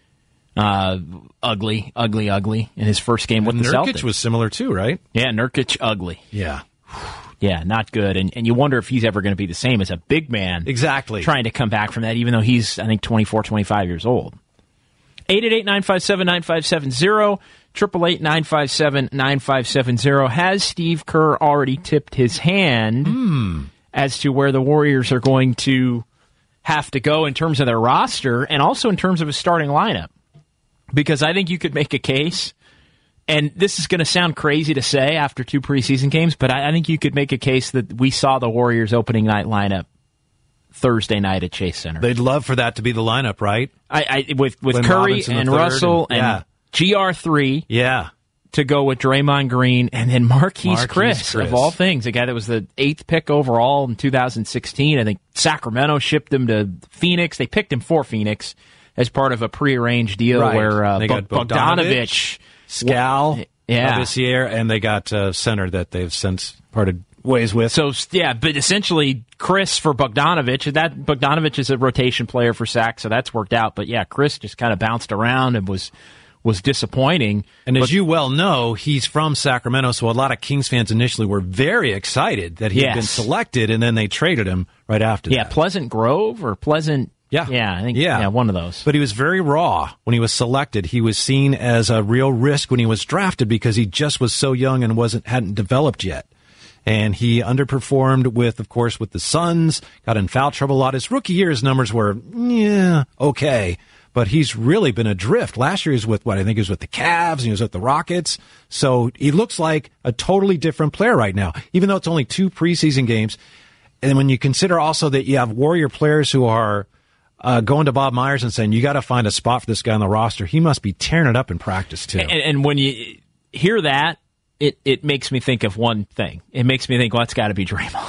uh, ugly, ugly, ugly in his first game with and the Nurkic Celtics. Was similar too, right? Yeah, Nurkic ugly. Yeah. Yeah, not good. And and you wonder if he's ever going to be the same as a big man. Exactly. Trying to come back from that, even though he's, I think, twenty-four, twenty-five years old. eight eight eight, nine five seven, nine five seven zero, eight eight eight, nine five seven, nine five seven zero. Has Steve Kerr already tipped his hand mm. as to where the Warriors are going to have to go in terms of their roster and also in terms of his starting lineup? Because I think you could make a case, and this is going to sound crazy to say after two preseason games, but I, I think you could make a case that we saw the Warriors opening night lineup Thursday night at Chase Center. They'd love for that to be the lineup, right? I, I with with Glenn Curry Robinson and the third Russell and, and, yeah. G R three yeah. to go with Draymond Green, and then Marquise, Marquise Chris, Chris, of all things, a guy that was the eighth pick overall in two thousand sixteen. I think Sacramento shipped him to Phoenix. They picked him for Phoenix as part of a prearranged deal right. where uh, they got Bogdanovich, Bogdanovich, Scal, yeah. Labissiere, and they got uh, center that they've since parted ways with. So, yeah, but essentially Chris for Bogdanovich. That Bogdanovich is a rotation player for Sac, so that's worked out. But, yeah, Chris just kind of bounced around and was was disappointing. And but, as you well know, he's from Sacramento, so a lot of Kings fans initially were very excited that he yes. had been selected, and then they traded him right after yeah, that. Yeah, Pleasant Grove or Pleasant... Yeah. Yeah, I think yeah. yeah, one of those. But he was very raw when he was selected. He was seen as a real risk when he was drafted because he just was so young and wasn't hadn't developed yet. And he underperformed with, of course, with the Suns, got in foul trouble a lot. His rookie year, his numbers were, yeah, okay. But he's really been adrift. Last year he was with, what, I think he was with the Cavs, and he was with the Rockets. So he looks like a totally different player right now, even though it's only two preseason games. And when you consider also that you have Warrior players who are uh, going to Bob Myers and saying, you got to find a spot for this guy on the roster, he must be tearing it up in practice, too. And, and when you hear that, It it makes me think of one thing. It makes me think, well, it's got to be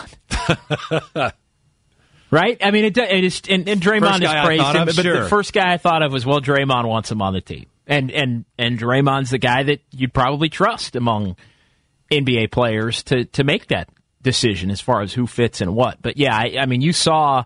Draymond. Right? I mean, it, it is, and, and Draymond is praised him, of, but sure. the first guy I thought of was, well, Draymond wants him on the team. And, and, and Draymond's the guy that you'd probably trust among N B A players to, to make that decision as far as who fits and what. But, yeah, I, I mean, you saw,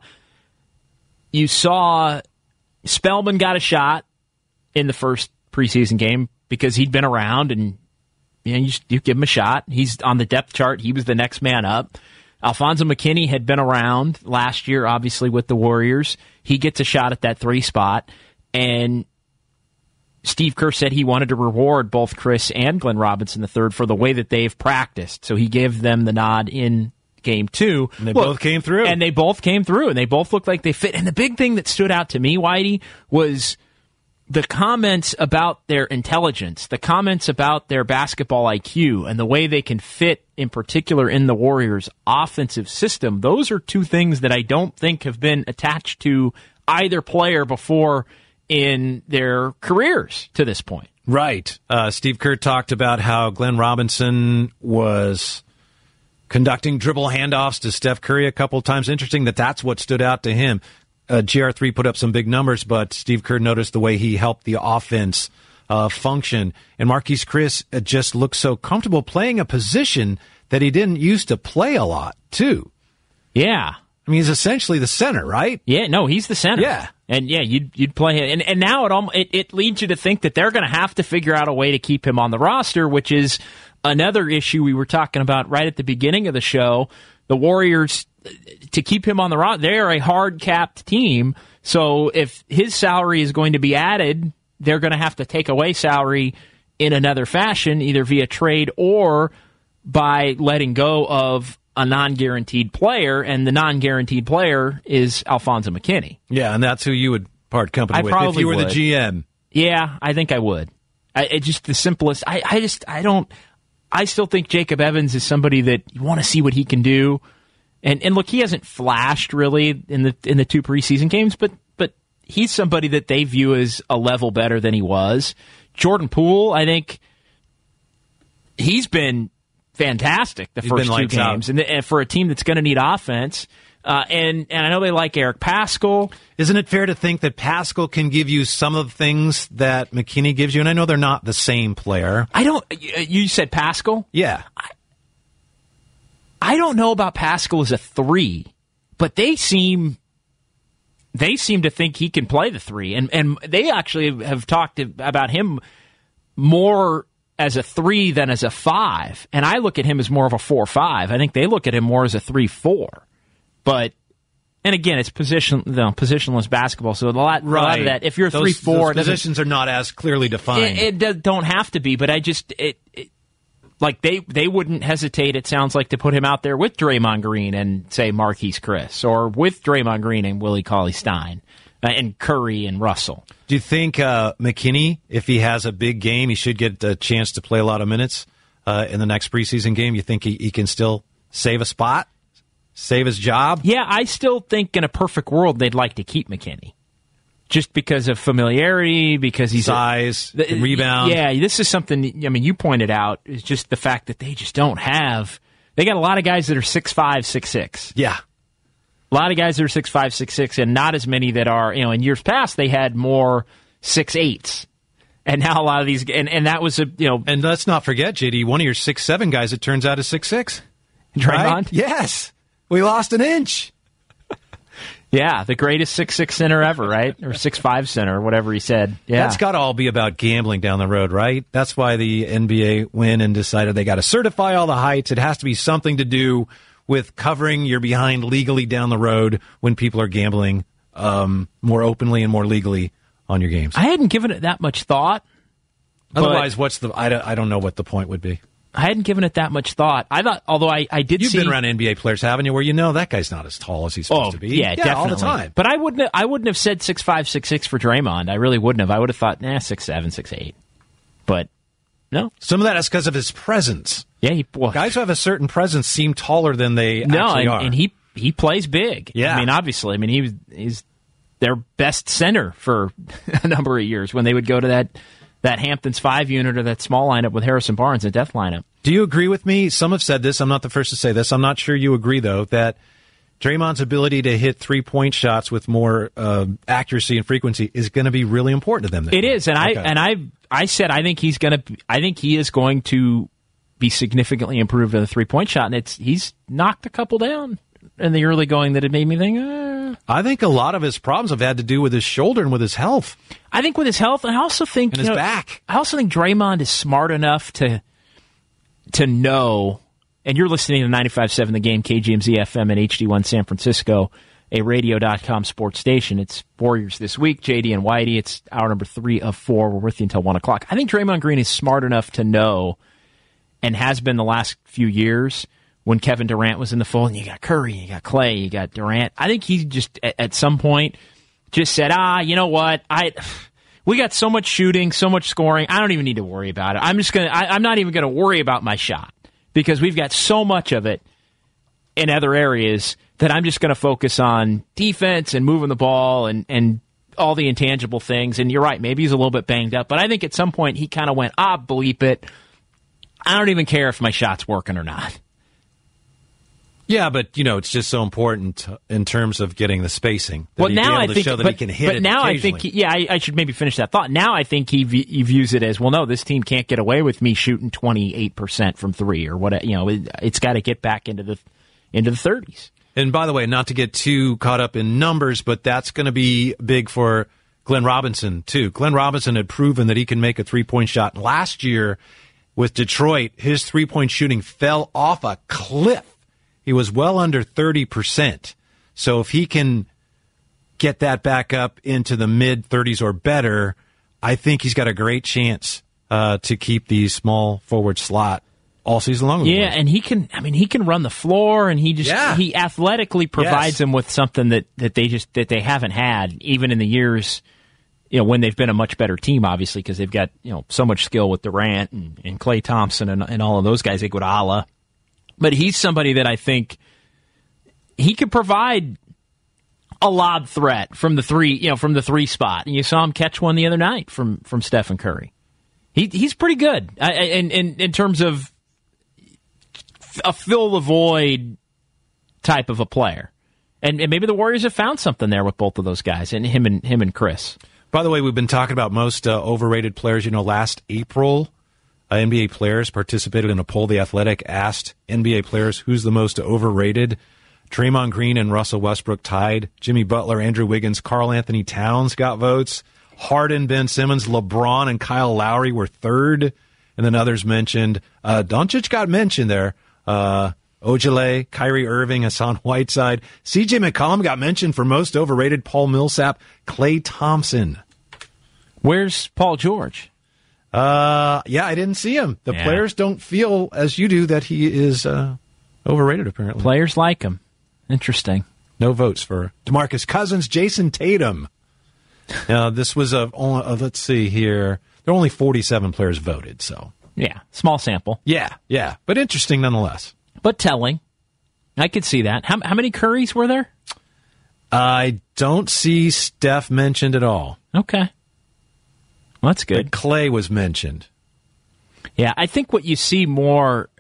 you saw Spellman got a shot in the first preseason game because he'd been around and You, know, you, you give him a shot. He's on the depth chart. He was the next man up. Alfonso McKinney had been around last year, obviously, with the Warriors. He gets a shot at that three spot. And Steve Kerr said he wanted to reward both Chris and Glenn Robinson the third for the way that they've practiced. So he gave them the nod in game two. And they Look, both came through. And they both came through, and they both looked like they fit. And the big thing that stood out to me, Whitey, was the comments about their intelligence, the comments about their basketball I Q, and the way they can fit, in particular, in the Warriors' offensive system. Those are two things that I don't think have been attached to either player before in their careers to this point. Right. Uh, Steve Kerr talked about how Glenn Robinson was conducting dribble handoffs to Steph Curry a couple of times. Interesting that that's what stood out to him. Uh, G R three put up some big numbers, but Steve Kerr noticed the way he helped the offense uh, function. And Marquise Chris uh, just looked so comfortable playing a position that he didn't used to play a lot, too. Yeah. I mean, he's essentially the center, right? Yeah, no, he's the center. Yeah. And, yeah, you'd you'd play him. And, and now it, almost, it it leads you to think that they're going to have to figure out a way to keep him on the roster, which is another issue we were talking about right at the beginning of the show. The Warriors, to keep him on the roster, they're a hard-capped team. So if his salary is going to be added, they're going to have to take away salary in another fashion, either via trade or by letting go of a non-guaranteed player, and the non-guaranteed player is Alfonso McKinney. Yeah, and that's who you would part company I with if you were would. the G M. Yeah, I think I would. I, it just the simplest. I, I just I don't. I still think Jacob Evans is somebody that you want to see what he can do. And and look, he hasn't flashed really in the in the two preseason games, but but he's somebody that they view as a level better than he was. Jordan Poole, I think he's been fantastic the He's first been two games, and, and for a team that's going to need offense. Uh, and and I know they like Eric Paschal. Isn't it fair to think that Paschal can give you some of the things that McKinney gives you? And I know they're not the same player. I don't. You said Paschal? Yeah. I, I don't know about Paschal as a three, but they seem they seem to think he can play the three, and and they actually have talked about him more as a three than as a five. And I look at him as more of a four five. I think they look at him more as a three four. But and again, it's position no, positionless basketball, so a lot, right. a lot of that. If you're a those, three four, those positions are not as clearly defined. It, it does, don't have to be, but I just it, it like they they wouldn't hesitate. It sounds like to put him out there with Draymond Green and say Marquise Chris, or with Draymond Green and Willie Cauley-Stein uh, and Curry and Russell. Do you think uh, McKinney, if he has a big game, he should get a chance to play a lot of minutes uh, in the next preseason game? You think he, he can still save a spot? Save his job? Yeah, I still think in a perfect world they'd like to keep McKinney. Just because of familiarity, because he's size, a, can rebound. Yeah, this is something, I mean, you pointed out, is just the fact that they just don't have, they got a lot of guys that are six five, six six. Yeah. A lot of guys that are six five, six six, and not as many that are, you know, in years past they had more six eights. And now a lot of these, and, and that was a, you know. And let's not forget, J D, one of your six seven guys, it turns out is six six. Draymond? Right? Yes. We lost an inch. Yeah, the greatest six six center ever, right? Or six five center, whatever he said. Yeah. That's got to all be about gambling down the road, right? That's why the N B A went and decided they got to certify all the heights. It has to be something to do with covering your behind legally down the road when people are gambling um, more openly and more legally on your games. I hadn't given it that much thought. Otherwise, what's the? I don't, I don't know what the point would be. I hadn't given it that much thought. I thought, although I, I did You've see... been around N B A players, haven't you, where you know that guy's not as tall as he's supposed oh, to be? Yeah, yeah, definitely. all the time. But I wouldn't have, I wouldn't have said six five, six six for Draymond. I really wouldn't have. I would have thought, nah, six seven, six eight. But, no. Some of that is because of his presence. Yeah, he, well, guys who have a certain presence seem taller than they no, actually and, are. and he he plays big. Yeah. I mean, obviously. I mean, he was he's their best center for a number of years when they would go to that, that Hamptons five unit or that small lineup with Harrison Barnes and death lineup. Do you agree with me? Some have said this. I'm not the first to say this. I'm not sure you agree, though, that Draymond's ability to hit three-point shots with more uh, accuracy and frequency is going to be really important to them. It is, and okay. I and I I said I think he's going to. I think he is going to be significantly improved in the three-point shot, and it's he's knocked a couple down in the early going that it made me think. Eh. I think a lot of his problems have had to do with his shoulder and with his health. I think with his health, and I also think and his you know, back. I also think Draymond is smart enough to. to know, and you're listening to ninety-five point seven The Game, K G M Z F M and H D one San Francisco, a radio dot com sports station. It's Warriors This Week, J D and Whitey. It's hour number three of four. We're with you until one o'clock. I think Draymond Green is smart enough to know, and has been the last few years, when Kevin Durant was in the fold, and you got Curry, you got Clay, you got Durant. I think he just, at, at some point, just said, ah, you know what, I... We got so much shooting, so much scoring. I don't even need to worry about it. I'm just gonna. I, I'm not even gonna worry about my shot because we've got so much of it in other areas that I'm just gonna focus on defense and moving the ball and and all the intangible things. And you're right. Maybe he's a little bit banged up, but I think at some point he kind of went, ah, bleep it. I don't even care if my shot's working or not. Yeah, but you know it's just so important in terms of getting the spacing. Well, now I think, show that but, he can hit but it now I think, yeah, I, I should maybe finish that thought. Now I think he, v- he views it as, well, no, this team can't get away with me shooting twenty-eight percent from three or what. You know, it, it's got to get back into the into the thirties. And by the way, not to get too caught up in numbers, but that's going to be big for Glenn Robinson too. Glenn Robinson had proven that he can make a three point shot last year with Detroit. His three point shooting fell off a cliff. He was well under thirty percent. So if he can get that back up into the mid-thirties or better, I think he's got a great chance uh, to keep the small forward slot all season long. Yeah, and he can. I mean, he can run the floor, and he just yeah. he athletically provides yes. them with something that, that they just that they haven't had even in the years, you know, when they've been a much better team. Obviously, because they've got you know so much skill with Durant and, and Klay Thompson and, and all of those guys, Iguodala. But he's somebody that I think he could provide a lob threat from the three, you know, from the three spot. And you saw him catch one the other night from from Stephen Curry. He he's pretty good I, in, in in terms of a fill the void type of a player, and, and maybe the Warriors have found something there with both of those guys, and him and him and Chris. By the way, we've been talking about most uh, overrated players. You know, last April, uh, N B A players participated in a poll. The Athletic asked N B A players who's the most overrated. Draymond Green and Russell Westbrook tied. Jimmy Butler, Andrew Wiggins, Karl Anthony Towns got votes. Harden, Ben Simmons, LeBron, and Kyle Lowry were third. And then others mentioned. Uh, Doncic got mentioned there. Uh, Ojale, Kyrie Irving, Hassan Whiteside. C J McCollum got mentioned for most overrated. Paul Millsap, Klay Thompson. Where's Paul George? Uh, yeah, I didn't see him. The yeah. players don't feel, as you do, that he is uh, overrated, apparently. Players like him. Interesting. No votes for DeMarcus Cousins, Jason Tatum. Now, this was a, uh, let's see here. There are only forty-seven players voted, so. Yeah, small sample. Yeah, yeah, but interesting nonetheless. But telling. I could see that. How, how many Currys were there? I don't see Steph mentioned at all. Okay. Well, that's good. But Klay was mentioned. Yeah, I think what you see more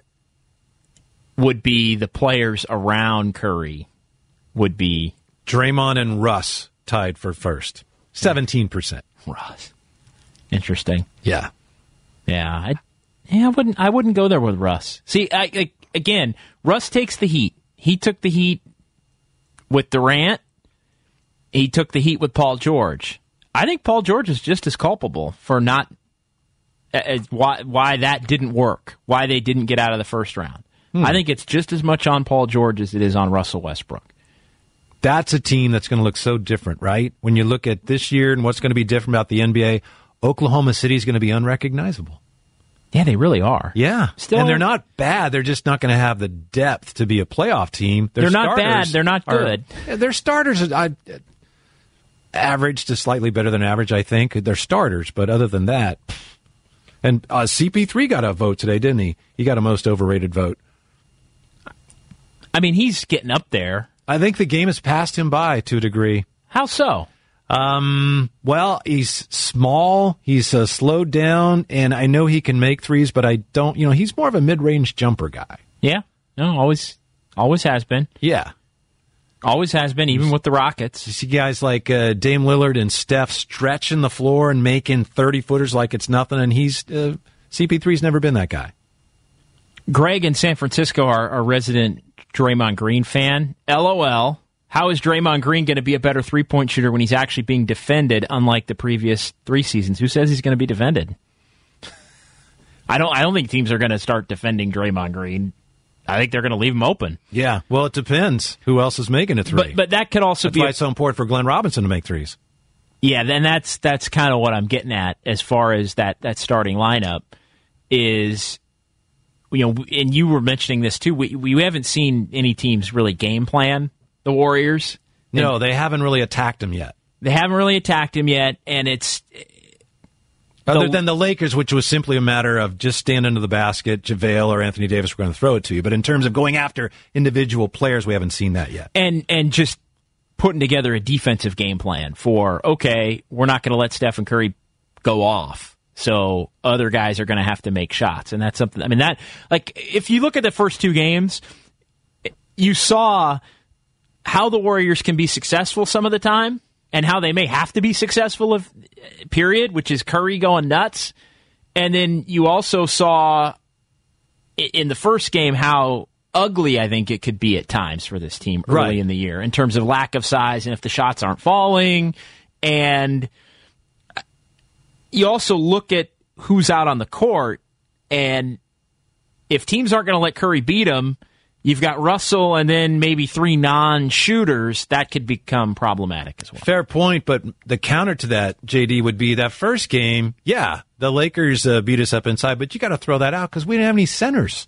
would be the players around Curry would be... Draymond and Russ tied for first. seventeen percent. Russ. Interesting. Yeah. Yeah, I, yeah, I wouldn't I wouldn't go there with Russ. See, I, I, again, Russ takes the heat. He took the heat with Durant. He took the heat with Paul George. I think Paul George is just as culpable for not... Uh, why, why that didn't work. Why they didn't get out of the first round. Hmm. I think it's just as much on Paul George as it is on Russell Westbrook. That's a team that's going to look so different, right? When you look at this year and what's going to be different about the N B A, Oklahoma City is going to be unrecognizable. Yeah, they really are. Yeah. Still, and they're not bad. They're just not going to have the depth to be a playoff team. Their they're not bad. They're not good. Are, their starters are average to slightly better than average, I think. They're starters, but other than that. And uh, C P three got a vote today, didn't he? He got a most overrated vote. I mean, he's getting up there. I think the game has passed him by to a degree. How so? Um, well, he's small, he's uh, slowed down, and I know he can make threes, but I don't, you know, he's more of a mid-range jumper guy. Yeah. No, always always has been. Yeah. Always has been, even with the Rockets. You see guys like uh, Dame Lillard and Steph stretching the floor and making thirty-footers like it's nothing, and he's, uh, C P three's never been that guy. Greg in San Francisco, our, our resident Draymond Green fan. LOL. How is Draymond Green going to be a better three-point shooter when he's actually being defended, unlike the previous three seasons? Who says he's going to be defended? I don't. I don't think teams are going to start defending Draymond Green. I think they're going to leave him open. Yeah. Well, it depends who else is making a three. But but that could also that's be why a, it's so important for Glenn Robinson to make threes. Yeah. Then that's that's kind of what I'm getting at as far as that that starting lineup is. You know, and you were mentioning this too. We we haven't seen any teams really game plan the Warriors. No, they haven't really attacked him yet. They haven't really attacked him yet, and it's other the, than the Lakers, which was simply a matter of just stand into the basket. JaVale or Anthony Davis were going to throw it to you. But in terms of going after individual players, we haven't seen that yet. And and just putting together a defensive game plan for okay, we're not going to let Stephen Curry go off. So other guys are going to have to make shots. And that's something, I mean, that, like, if you look at the first two games, you saw how the Warriors can be successful some of the time and how they may have to be successful, if, period, which is Curry going nuts. And then you also saw in the first game how ugly I think it could be at times for this team early right. in the year in terms of lack of size and if the shots aren't falling. And you also look at who's out on the court, and if teams aren't going to let Curry beat them, you've got Russell and then maybe three non-shooters. That could become problematic as well. Fair point, but the counter to that, J D, would be that first game, yeah, the Lakers uh, beat us up inside, but you got to throw that out because we didn't have any centers.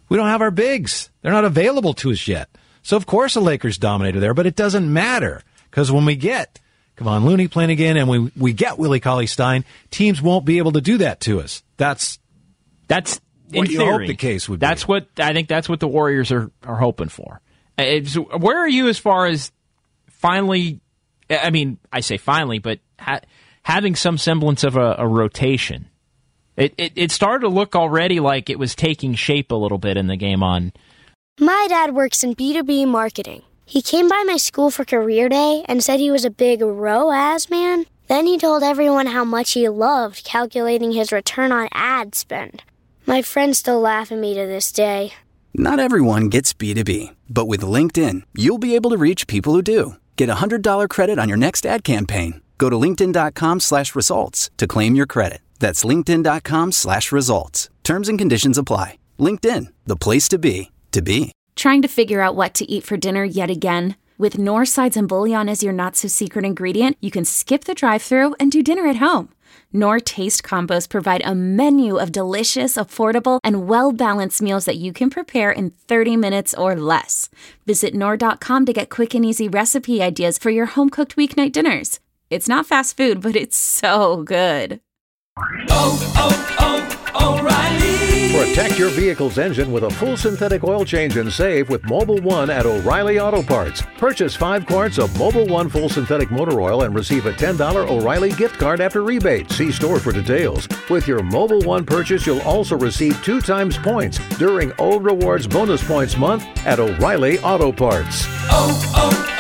We don't have our bigs. They're not available to us yet. So, of course, the Lakers dominated there, but it doesn't matter because when we get Kevon Looney playing again and we, we get Willie Cauley-Stein, teams won't be able to do that to us. That's that's what in you theory, hope the case would that's be. What I think that's what the Warriors are, are hoping for. It's, where are you as far as finally, I mean, I say finally, but ha- having some semblance of a, a rotation? It, it it started to look already like it was taking shape a little bit in the game on. My dad works in B two B marketing. He came by my school for career day and said he was a big R O A S man. Then he told everyone how much he loved calculating his return on ad spend. My friends still laugh at me to this day. Not everyone gets B two B, but with LinkedIn, you'll be able to reach people who do. Get a one hundred dollars credit on your next ad campaign. Go to linkedin.com slash results to claim your credit. That's linkedin.com slash results. Terms and conditions apply. LinkedIn, the place to be, to be. Trying to figure out what to eat for dinner yet again? With Knorr sides and bouillon as your not-so-secret ingredient, you can skip the drive-thru and do dinner at home. Knorr Taste Combos provide a menu of delicious, affordable, and well-balanced meals that you can prepare in thirty minutes or less. Visit Knorr dot com to get quick and easy recipe ideas for your home-cooked weeknight dinners. It's not fast food, but it's so good. Oh, oh, oh, O'Reilly! Protect your vehicle's engine with a full synthetic oil change and save with Mobil one at O'Reilly Auto Parts. Purchase five quarts of Mobil one full synthetic motor oil and receive a ten dollars O'Reilly gift card after rebate. See store for details. With your Mobil one purchase, you'll also receive two times points during O Rewards Bonus Points Month at O'Reilly Auto Parts. Oh,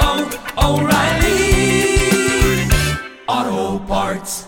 oh, oh, O'Reilly Auto Parts.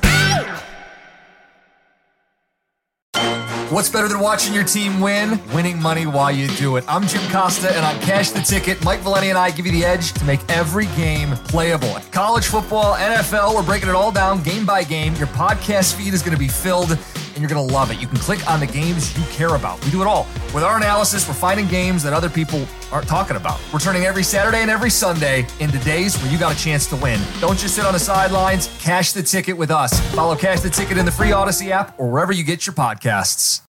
What's better than watching your team win? Winning money while you do it. I'm Jim Costa, and on Cash the Ticket, Mike Valeni and I give you the edge to make every game playable. College football, N F L, we're breaking it all down game by game. Your podcast feed is going to be filled, and you're going to love it. You can click on the games you care about. We do it all. With our analysis, we're finding games that other people aren't talking about. We're turning every Saturday and every Sunday into days where you got a chance to win. Don't just sit on the sidelines. Cash the Ticket with us. Follow Cash the Ticket in the free Odyssey app or wherever you get your podcasts.